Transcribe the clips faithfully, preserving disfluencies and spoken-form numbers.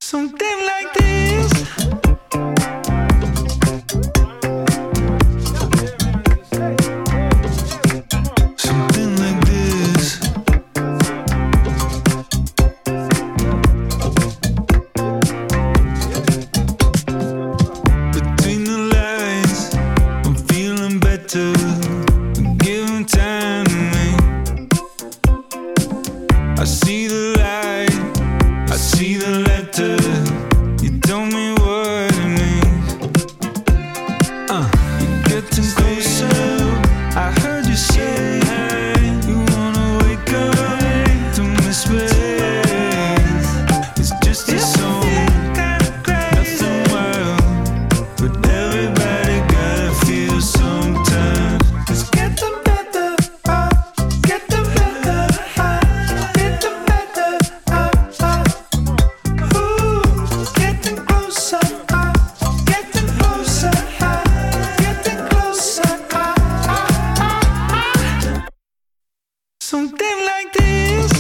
Something like this. Something like this. Between the lines, I'm feeling better. Giving time to me. I see the light, I see the letter. You told me what it means. Uh, you're getting closer. I heard you say you wanna wake up to my space. It's just a song, nothing wild, but everybody gotta feel sometimes. It's getting better, uh, getting better, uh, getting better, uh, uh. Ooh, getting closer, uh, getting closer, uh, getting closer, uh, uh, uh. Something like this.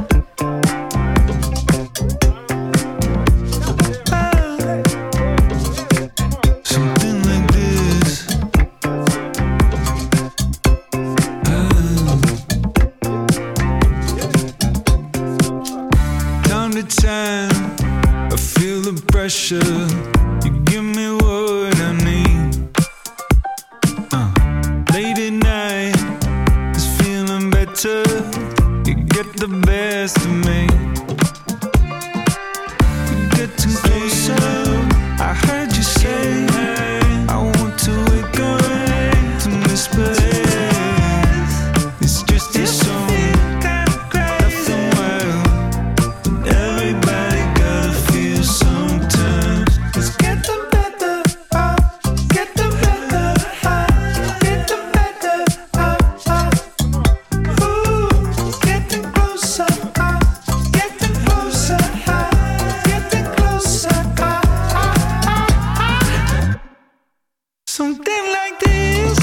Uh, something like this. Time to time, I feel the pressure. You give me what I need. Uh, late at night, it's feeling better. You get the best of me. You're getting closer. I heard you say I want to wake up to my space. It's just a song, nothing wild, but everybody gotta feel sometimes. It's getting better, uh, getting better, uh, getting better, uh, uh. Ooh, getting closer, uh, getting closer, uh, getting closer, uh, uh, uh. Something like this.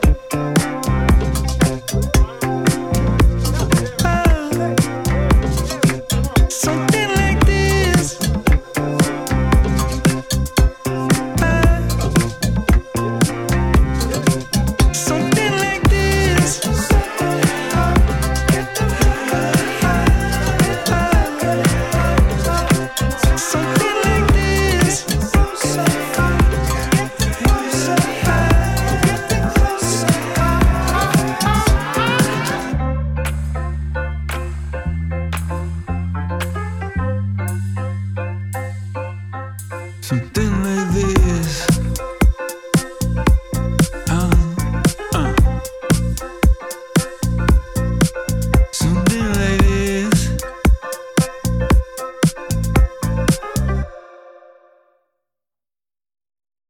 Uh, something like this. Uh, something like this. Something like this. Something like this.